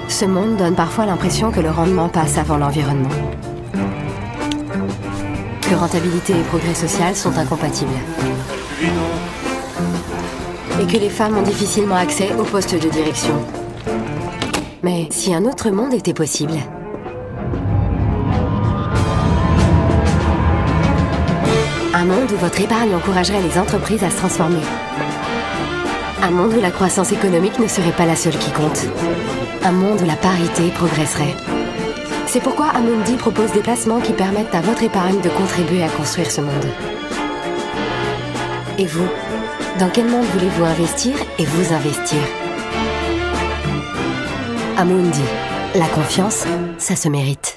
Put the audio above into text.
Ce monde donne parfois l'impression que le rendement passe avant l'environnement. Que rentabilité et progrès social sont incompatibles. Et que les femmes ont difficilement accès aux postes de direction. Mais si un autre monde était possible? Un monde où votre épargne encouragerait les entreprises à se transformer. Un monde où la croissance économique ne serait pas la seule qui compte. Un monde où la parité progresserait. C'est pourquoi Amundi propose des placements qui permettent à votre épargne de contribuer à construire ce monde. Et vous, dans quel monde voulez-vous investir et vous investir? Amundi, la confiance, ça se mérite.